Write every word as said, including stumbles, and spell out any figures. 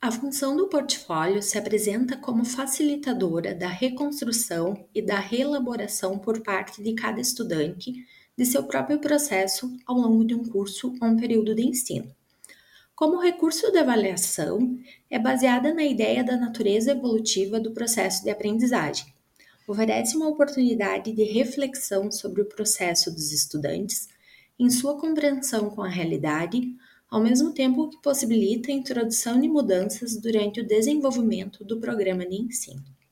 A função do portfólio se apresenta como facilitadora da reconstrução e da reelaboração por parte de cada estudante de seu próprio processo ao longo de um curso ou um período de ensino. Como recurso de avaliação, é baseada na ideia da natureza evolutiva do processo de aprendizagem. Oferece uma oportunidade de reflexão sobre o processo dos estudantes em sua compreensão com a realidade, ao mesmo tempo que possibilita a introdução de mudanças durante o desenvolvimento do programa de ensino.